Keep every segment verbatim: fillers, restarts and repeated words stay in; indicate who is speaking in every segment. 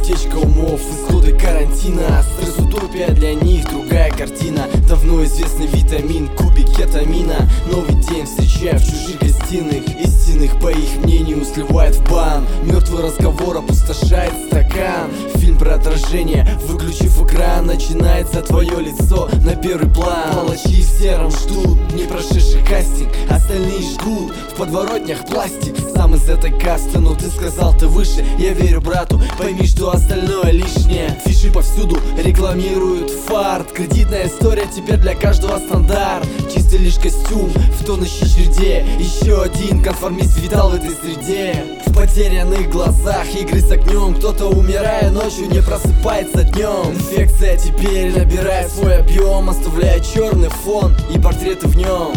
Speaker 1: утечка умов, исходы карантина. Стресс, утопия, для них другая картина. Давно известный витамин, кубик кетамина. Новый день встречаю в чужих гостиных. Истинных, по их мнению, сливает в бан. Мертвый разговор опустошает стакан. Фильм про отражение, выключив экран, начинается твое лицо на первый план. Палачи в сером ждут, не прошедший кастинг. Остальные ждут, в подворотнях пластик. Сам из этой касты, но ты сказал, ты выше. Я верю брату, пойми, что остальное лишнее. Фиши повсюду рекламируют фарт. Кредитная история теперь для каждого стандарт. Чистый лишь костюм в тонущей череде. Еще один конформист витал в этой среде. В потерянных глазах игры с огнем. Кто-то, умирая ночью, не просыпается днем. Инфекция теперь набирает свой объем, оставляя черный фон и портреты в нем.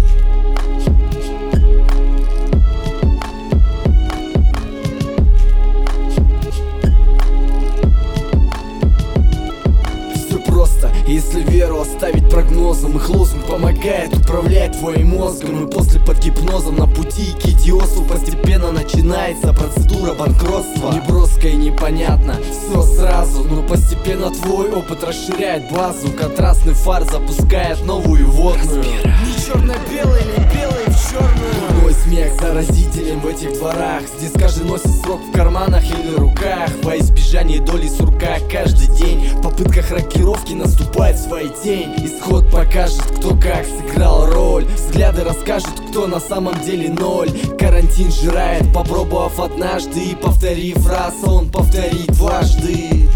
Speaker 1: Если веру оставить прогнозом, их лозунг помогает управлять твоим мозгом. И после под гипнозом на пути к идиотству постепенно начинается процедура банкротства. Не броско и непонятно, все сразу, но постепенно твой опыт расширяет базу. Контрастный фар запускает новую водную. Не черно-белый, не белый в черную. Мой смех заразителен в этих дворах. Здесь каждый носит срок в карманах или руках. Во избежание доли сурка каждый день в попытках рокировки наступает свой день. Исход покажет, кто как сыграл роль. Взгляды расскажут, кто на самом деле ноль. Карантин жирает, попробовав однажды и повторив раз, он повторит дважды.